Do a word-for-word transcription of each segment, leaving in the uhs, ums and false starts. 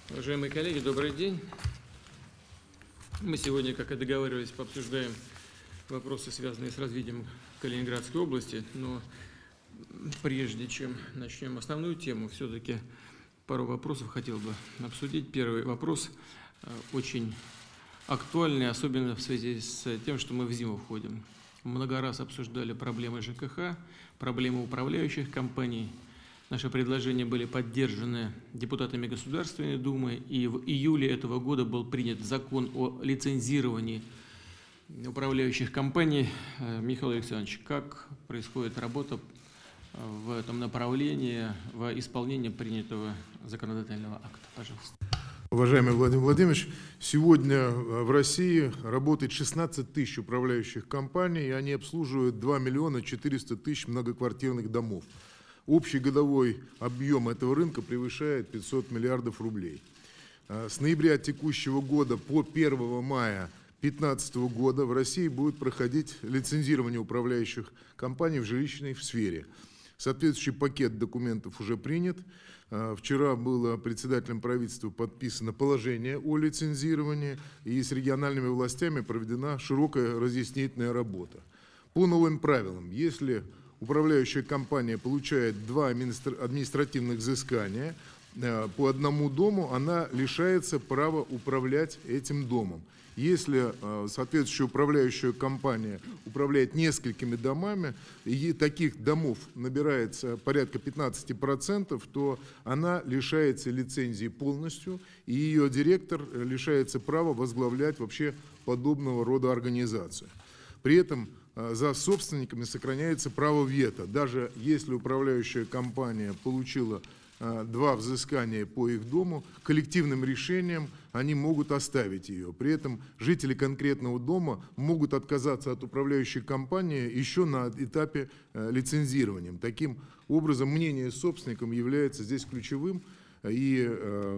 Уважаемые коллеги, добрый день. Мы сегодня, как и договаривались, пообсуждаем вопросы, связанные с развитием Калининградской области. Но прежде чем начнем основную тему, все-таки пару вопросов хотел бы обсудить. Первый вопрос очень актуальный, особенно в связи с тем, что мы в зиму входим. Много раз обсуждали проблемы ЖКХ, проблемы управляющих компаний. Наши предложения были поддержаны депутатами Государственной Думы, и в июле этого года был принят закон о лицензировании управляющих компаний. Михаил Александрович, как происходит работа в этом направлении, в исполнении принятого законодательного акта? Пожалуйста. Уважаемый Владимир Владимирович, сегодня в России работает шестнадцать тысяч управляющих компаний, и они обслуживают два миллиона четыреста тысяч многоквартирных домов. Общий годовой объем этого рынка превышает пятьсот миллиардов рублей. С ноября текущего года по первое мая две тысячи пятнадцатого года в России будет проходить лицензирование управляющих компаний в жилищной сфере. Соответствующий пакет документов уже принят. Вчера было председателем правительства подписано положение о лицензировании, и с региональными властями проведена широкая разъяснительная работа. По новым правилам, если управляющая компания получает два административных взыскания по одному дому, она лишается права управлять этим домом. Если соответствующая управляющая компания управляет несколькими домами, и таких домов набирается порядка пятнадцати процентов, то она лишается лицензии полностью, и ее директор лишается права возглавлять вообще подобного рода организацию. При этом за собственниками сохраняется право вето. Даже если управляющая компания получила два взыскания по их дому, коллективным решением они могут оставить ее. При этом жители конкретного дома могут отказаться от управляющей компании еще на этапе лицензирования. Таким образом, мнение собственникам является здесь ключевым. И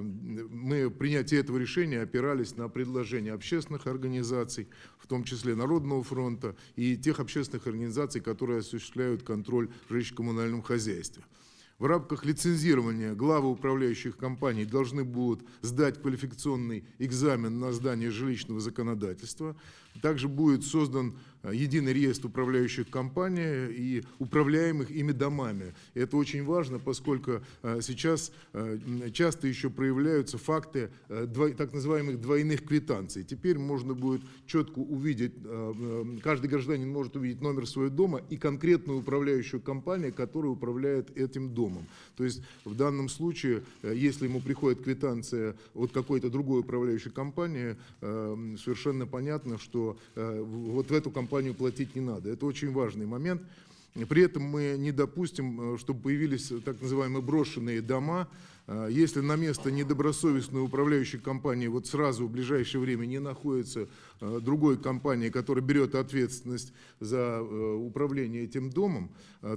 мы в принятии этого решения опирались на предложения общественных организаций, в том числе Народного фронта, и тех общественных организаций, которые осуществляют контроль в жилищно-коммунальном хозяйстве. В рамках лицензирования главы управляющих компаний должны будут сдать квалификационный экзамен на знание жилищного законодательства. Также будет создан единый реестр управляющих компаний и управляемых ими домами. Это очень важно, поскольку сейчас часто еще проявляются факты так называемых двойных квитанций. Теперь можно будет четко увидеть, каждый гражданин может увидеть номер своего дома и конкретную управляющую компанию, которая управляет этим домом. То есть в данном случае, если ему приходит квитанция от какой-то другой управляющей компании, совершенно понятно, что вот в эту компанию платить не надо. Это очень важный момент. При этом мы не допустим, чтобы появились так называемые брошенные дома. Если на место недобросовестной управляющей компании вот сразу в ближайшее время не находится другой компании, которая берет ответственность за управление этим домом,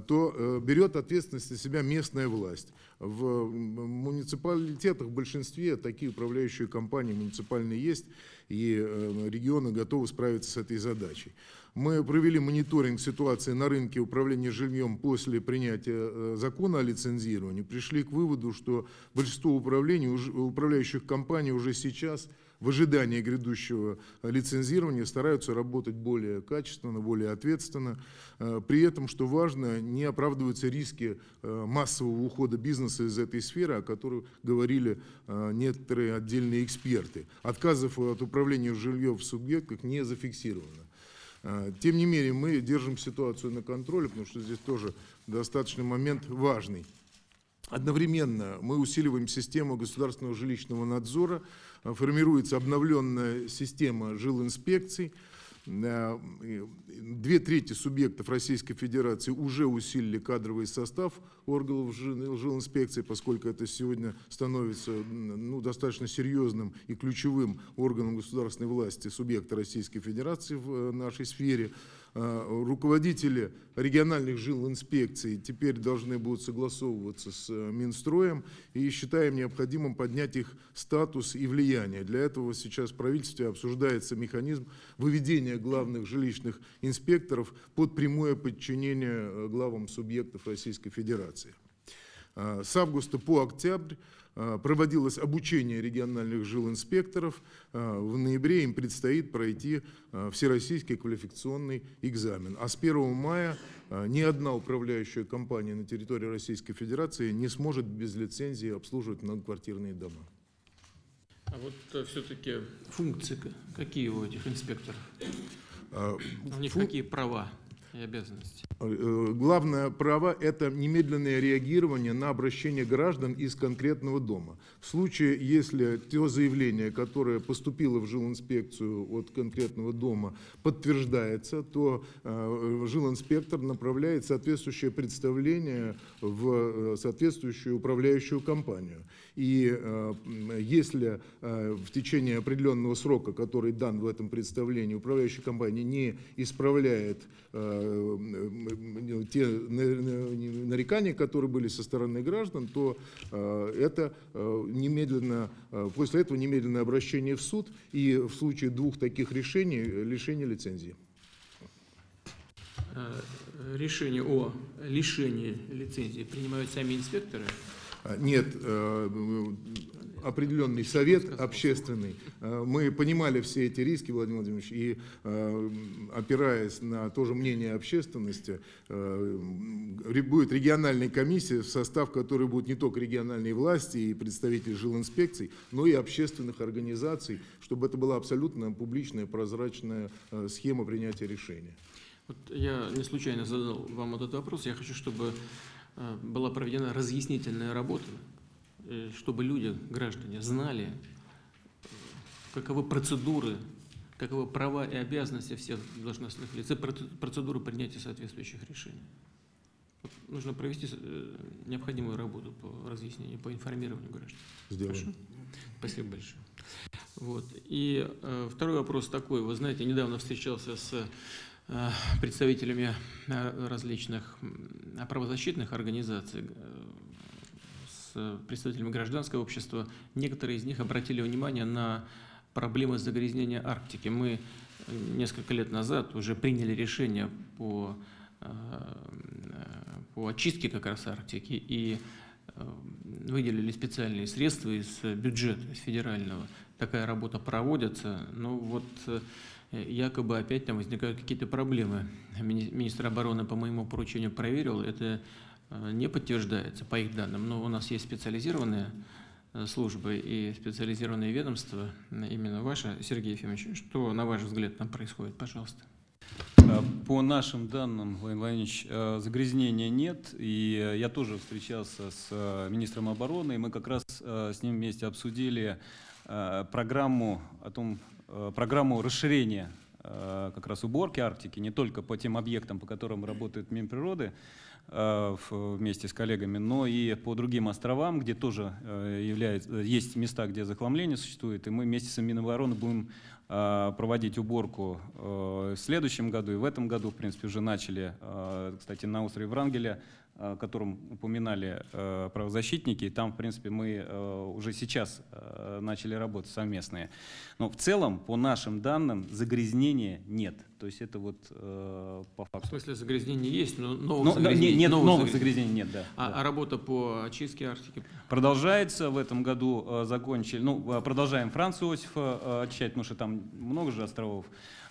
то берет ответственность на себя местная власть. В муниципалитетах в большинстве такие управляющие компании муниципальные есть, и регионы готовы справиться с этой задачей. Мы провели мониторинг ситуации на рынке управления жильем после принятия закона о лицензировании. Пришли к выводу, что большинство управлений, управляющих компаний уже сейчас в ожидании грядущего лицензирования стараются работать более качественно, более ответственно. При этом, что важно, не оправдываются риски массового ухода бизнеса из этой сферы, о которых говорили некоторые отдельные эксперты. Отказов от управления жильем в субъектах не зафиксировано. Тем не менее, мы держим ситуацию на контроле, потому что здесь тоже достаточно момент важный. Одновременно мы усиливаем систему государственного жилищного надзора, формируется обновленная система жилинспекций. Две трети субъектов Российской Федерации уже усилили кадровый состав органов жилинспекции, поскольку это сегодня становится ну, достаточно серьезным и ключевым органом государственной власти субъекта Российской Федерации в нашей сфере. Руководители региональных жилинспекций теперь должны будут согласовываться с Минстроем, и считаем необходимым поднять их статус и влияние. Для этого сейчас в правительстве обсуждается механизм выведения главных жилищных инспекторов под прямое подчинение главам субъектов Российской Федерации. С августа по октябрь проводилось обучение региональных жилинспекторов. В ноябре им предстоит пройти всероссийский квалификационный экзамен. А с первого мая ни одна управляющая компания на территории Российской Федерации не сможет без лицензии обслуживать многоквартирные дома. А вот все-таки функции какие у этих инспекторов? У них Фу... какие права и обязанности? Главное право – это немедленное реагирование на обращение граждан из конкретного дома. В случае, если то заявление, которое поступило в жилинспекцию от конкретного дома, подтверждается, то жилинспектор направляет соответствующее представление в соответствующую управляющую компанию. И если в течение определенного срока, который дан в этом представлении, управляющая компания не исправляет те нарекания, которые были со стороны граждан, то это немедленно, после этого немедленное обращение в суд и в случае двух таких решений лишение лицензии. Решение о лишении лицензии принимают сами инспекторы? Нет, определенный совет общественный. Мы понимали все эти риски, Владимир Владимирович, и опираясь на то же мнение общественности, будет региональная комиссия, в состав которой будут не только региональные власти и представители жилинспекций, но и общественных организаций, чтобы это была абсолютно публичная, прозрачная схема принятия решения. Вот я не случайно задал вам этот вопрос. Я хочу, чтобы была проведена разъяснительная работа, чтобы люди, граждане, знали, каковы процедуры, каковы права и обязанности всех должностных лиц, и процедуры принятия соответствующих решений. Вот нужно провести необходимую работу по разъяснению, по информированию граждан. Сделаем. Хорошо? Спасибо большое. Вот. И э, второй вопрос такой. Вы знаете, недавно встречался с представителями различных правозащитных организаций, с представителями гражданского общества. Некоторые из них обратили внимание на проблемы загрязнения Арктики. Мы несколько лет назад уже приняли решение по, по очистке как раз Арктики и выделили специальные средства из бюджета, из федерального. Такая работа проводится, но вот якобы опять там возникают какие-то проблемы. Министр обороны по моему поручению проверил, это не подтверждается по их данным, но у нас есть специализированные службы и специализированные ведомства, именно ваши, Сергей Ефимович. Что, на ваш взгляд, там происходит? Пожалуйста. По нашим данным, Владимир Владимирович, загрязнения нет, и я тоже встречался с министром обороны, и мы как раз с ним вместе обсудили программу о том, программу расширения как раз уборки Арктики, не только по тем объектам, по которым работает Минприроды вместе с коллегами, но и по другим островам, где тоже является, есть места, где захламление существует, и мы вместе с Минобороны будем проводить уборку в следующем году, и в этом году, в принципе, уже начали, кстати, на острове Врангеля, о котором упоминали правозащитники, там, в принципе, мы уже сейчас начали работы совместные. Но в целом, по нашим данным, загрязнения нет. То есть это вот по факту. В смысле, загрязнения есть, но новых но, загрязнений нет, новых, новых загрязнений. загрязнений нет, да. А, да. а работа по очистке Арктики? Продолжается. В этом году закончили, ну, продолжаем Франца Иосифа очищать, потому что там много же островов.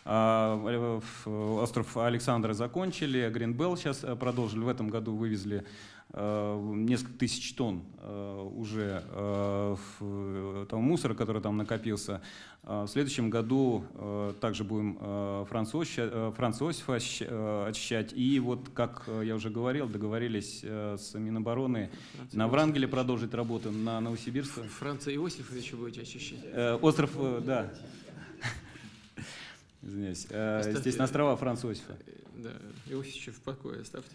Остров Александра закончили, Гринбелл сейчас продолжили. В этом году вывезли несколько тысяч тонн уже того мусора, который там накопился. В следующем году также будем Франца Иосифа очищать. И вот, как я уже говорил, договорились с Минобороны Франца на Врангеле продолжить работу, на Новосибирске. Франца Иосифовича будете очищать? Остров, да. Извиняюсь. Оставьте, естественно, острова Франца Иосифа. Да, Иосифовича в покое оставьте.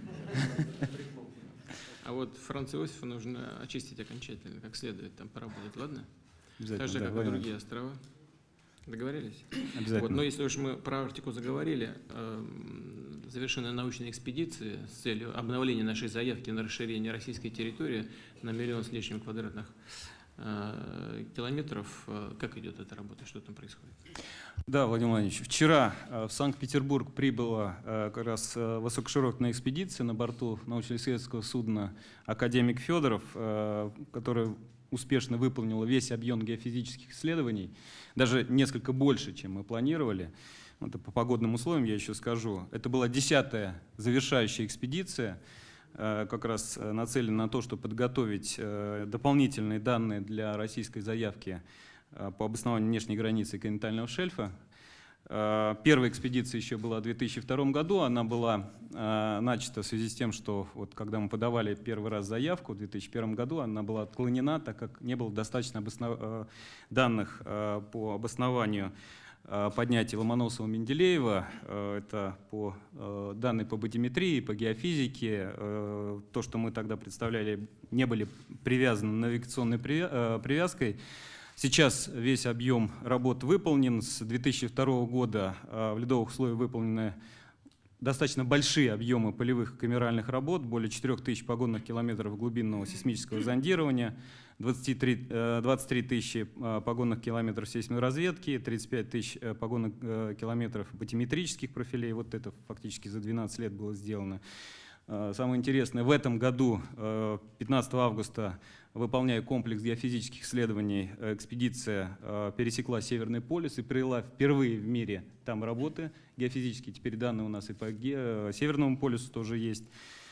А вот Франца Иосифа нужно очистить окончательно, как следует там поработать, ладно? Так же, да, как и другие острова. Договорились? Обязательно. Вот, но если уж мы про Арктику заговорили, э, завершены научные экспедиции с целью обновления нашей заявки на расширение российской территории на миллион с лишним квадратных э, километров. Как идет эта работа, что там происходит? Да, Владимир Владимирович, вчера в Санкт-Петербург прибыла как раз высокоширотная экспедиция на борту научно-исследовательского судна «Академик Федоров», которая успешно выполнила весь объем геофизических исследований, даже несколько больше, чем мы планировали. Это по погодным условиям я еще скажу. Это была десятая завершающая экспедиция, как раз нацелена на то, чтобы подготовить дополнительные данные для российской заявки по обоснованию внешней границы континентального шельфа. Первая экспедиция еще была в две тысячи втором году, она была начата в связи с тем, что вот когда мы подавали первый раз заявку в две тысячи первом году, она была отклонена, так как не было достаточно обоснов... данных по обоснованию поднятия Ломоносова-Менделеева. Это по данные по батиметрии, по геофизике. То, что мы тогда представляли, не были привязаны навигационной привязкой. Сейчас весь объем работ выполнен. С две тысячи второго года в ледовых условиях выполнены достаточно большие объемы полевых камеральных работ, более четырёх тысяч погонных километров глубинного сейсмического зондирования, двадцать три, двадцать три тысячи погонных километров сейсмовой разведки, тридцать пять тысяч погонных километров батиметрических профилей. Вот это фактически за двенадцать лет было сделано. Самое интересное, в этом году, пятнадцатого августа, выполняя комплекс геофизических исследований, экспедиция пересекла Северный полюс и провела впервые в мире там работы геофизические. Теперь данные у нас и по Северному полюсу тоже есть.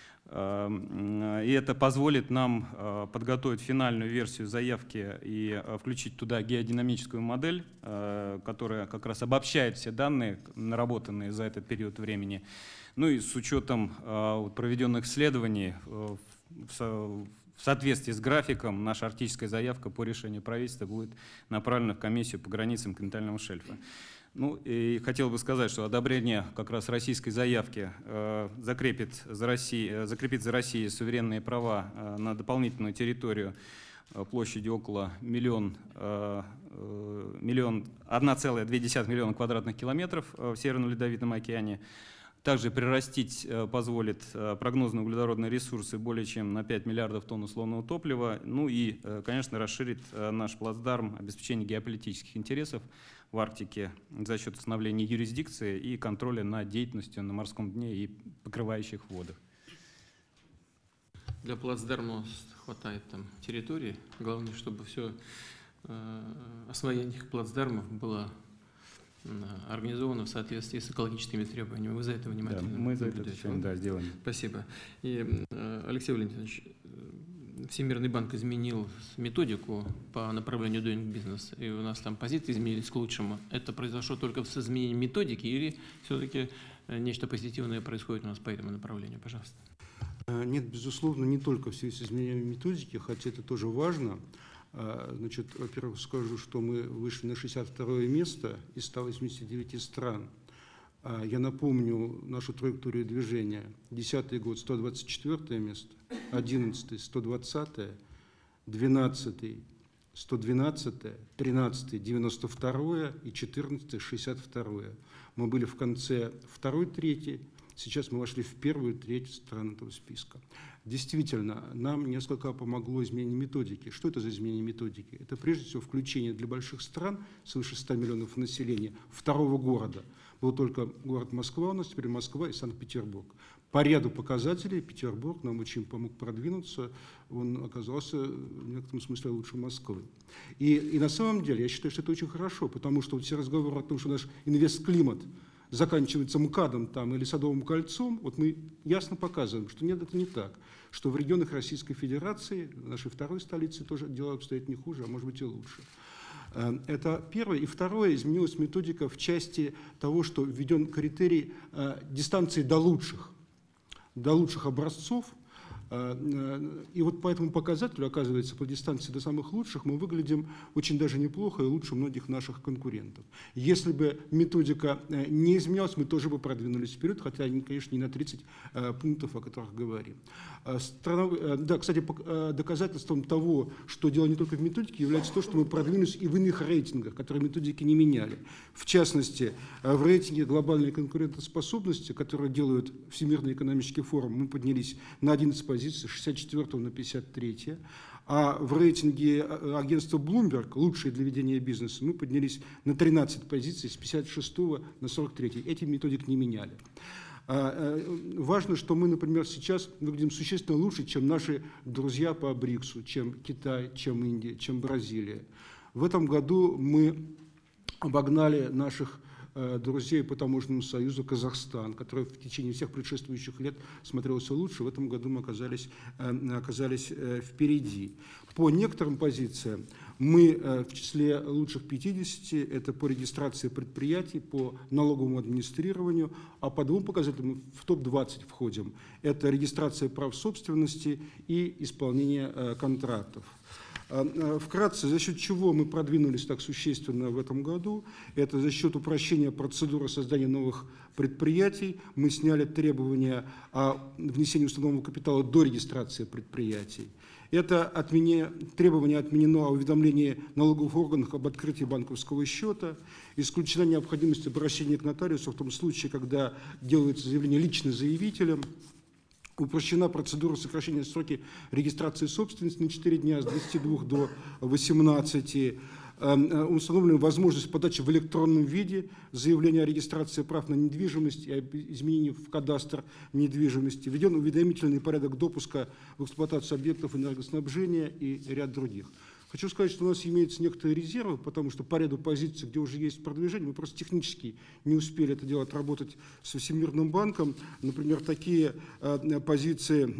И это позволит нам подготовить финальную версию заявки и включить туда геодинамическую модель, которая как раз обобщает все данные, наработанные за этот период времени. Ну и с учетом проведенных исследований в соответствии с графиком наша арктическая заявка по решению правительства будет направлена в комиссию по границам континентального шельфа. Ну и хотел бы сказать, что одобрение как раз российской заявки э, закрепит, за Россией, закрепит за Россией суверенные права э, на дополнительную территорию э, площадью около миллион, э, э, миллион, одна целая две десятых миллиона квадратных километров э, в Северном Ледовитом океане. Также прирастить э, позволит э, прогнозные углеродные ресурсы более чем на пять миллиардов тонн условного топлива. Ну и, э, конечно, расширит э, наш плацдарм обеспечения геополитических интересов в Арктике за счет установления юрисдикции и контроля над деятельностью на морском дне и покрывающих водах. Для плацдарма хватает там территории. Главное, чтобы все э, освоение этих плацдармов было организовано в соответствии с экологическими требованиями. Вы за это внимательно да, мы за это отвечаем, да, сделаем. Спасибо. И, Алексей Валентинович, Всемирный банк изменил методику по направлению Doing Business, и у нас там позиции изменились к лучшему. Это произошло только с изменением методики или все-таки нечто позитивное происходит у нас по этому направлению? Пожалуйста. Нет, безусловно, не только в связи с изменением методики, хотя это тоже важно. Значит, во-первых, скажу, что мы вышли на шестьдесят второе место из ста восьмидесяти девяти стран. Я напомню нашу траекторию движения. десятый год – сто двадцать четвёртое место, одиннадцатый – сто двадцатое, двенадцатый – сто двенадцатое, тринадцатый – девяносто второе и четырнадцатый – шестьдесят второе. Мы были в конце второй трети, сейчас мы вошли в первую треть стран этого списка. Действительно, нам несколько помогло изменение методики. Что это за изменение методики? Это прежде всего включение для больших стран, свыше ста миллионов населения, второго города. Был только город Москва у нас, теперь Москва и Санкт-Петербург. По ряду показателей Петербург нам очень помог продвинуться, он оказался в некотором смысле лучше Москвы. И, и на самом деле я считаю, что это очень хорошо, потому что вот все разговоры о том, что наш инвестклимат заканчивается МКАДом там, или Садовым кольцом, вот мы ясно показываем, что нет, это не так. Что в регионах Российской Федерации, нашей второй столицы, тоже дела обстоят не хуже, а может быть и лучше. Это первое. И второе, изменилась методика в части того, что введен критерий дистанции до лучших, до лучших образцов. И вот по этому показателю, оказывается, по дистанции до самых лучших мы выглядим очень даже неплохо и лучше многих наших конкурентов. Если бы методика не изменялась, мы тоже бы продвинулись вперед, хотя, конечно, не на тридцать пунктов, о которых говорим. Страновые, да, кстати, доказательством того, что дело не только в методике, является то, что мы продвинулись и в иных рейтингах, которые методики не меняли. В частности, в рейтинге глобальной конкурентоспособности, который делают Всемирный экономический форум, мы поднялись на одиннадцать позиций, с шестьдесят четвёртого на пятьдесят третье. А в рейтинге агентства Bloomberg, лучшие для ведения бизнеса, мы поднялись на тринадцать позиций с пятьдесят шестого на сорок третий. Эти методик не меняли. Важно, что мы, например, сейчас выглядим существенно лучше, чем наши друзья по БРИКСу, чем Китай, чем Индия, чем Бразилия. В этом году мы обогнали наших друзей по таможенному союзу Казахстан, который в течение всех предшествующих лет смотрелся лучше. В этом году мы оказались, оказались впереди. По некоторым позициям мы в числе лучших пятидесяти, это по регистрации предприятий, по налоговому администрированию, а по двум показателям в топ двадцать входим. Это регистрация прав собственности и исполнение контрактов. Вкратце, за счет чего мы продвинулись так существенно в этом году, это за счет упрощения процедуры создания новых предприятий. Мы сняли требования о внесении установленного капитала до регистрации предприятий. Это отмене, требование отменено о уведомлении налоговых органов об открытии банковского счета, исключена необходимость обращения к нотариусу в том случае, когда делается заявление лично заявителем. Упрощена процедура сокращения сроки регистрации собственности на четыре дня с двадцати двух до восемнадцати. Установлена возможность подачи в электронном виде заявления о регистрации прав на недвижимость и изменений в кадастр недвижимости. Введен уведомительный порядок допуска в эксплуатацию объектов энергоснабжения и ряд других. Хочу сказать, что у нас имеются некоторые резервы, потому что по ряду позиций, где уже есть продвижение, мы просто технически не успели это дело отработать со Всемирным банком. Например, такие э, позиции...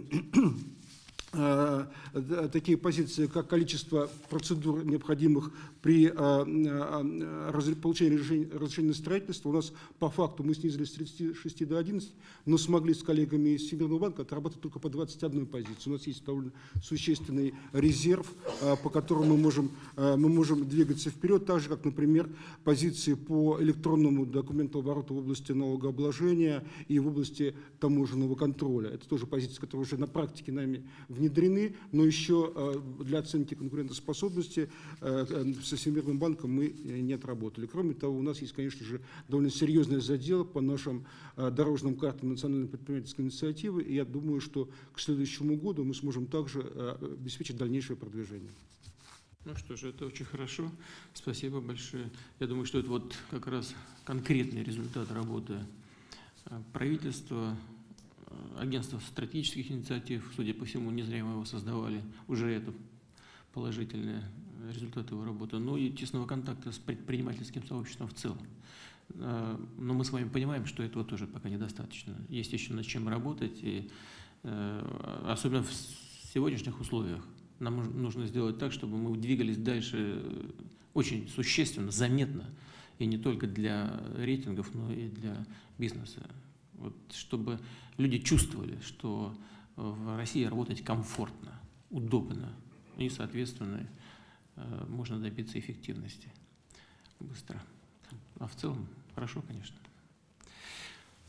такие позиции, как количество процедур, необходимых при получении разрешения на строительство. У нас по факту мы снизили с тридцати шести до одиннадцати, но смогли с коллегами из Всемирного банка отработать только по двадцати одной позиции. У нас есть довольно существенный резерв, по которому мы можем, мы можем двигаться вперед, так же, как, например, позиции по электронному документообороту в области налогообложения и в области таможенного контроля. Это тоже позиции, которые уже на практике нами внедрены, но еще для оценки конкурентоспособности со Всемирным банком мы не отработали. Кроме того, у нас есть, конечно же, довольно серьезный задел по нашим дорожным картам национальной предпринимательской инициативы, и я думаю, что к следующему году мы сможем также обеспечить дальнейшее продвижение. Ну что ж, это очень хорошо. Спасибо большое. Я думаю, что это вот как раз конкретный результат работы правительства, агентство стратегических инициатив, судя по всему, не зря мы его создавали, уже это положительные результаты его работы, но и тесного контакта с предпринимательским сообществом в целом. Но мы с вами понимаем, что этого тоже пока недостаточно. Есть еще над чем работать, и особенно в сегодняшних условиях нам нужно сделать так, чтобы мы двигались дальше очень существенно, заметно, и не только для рейтингов, но и для бизнеса. Вот, чтобы люди чувствовали, что в России работать комфортно, удобно и, соответственно, можно добиться эффективности быстро. А в целом хорошо, конечно.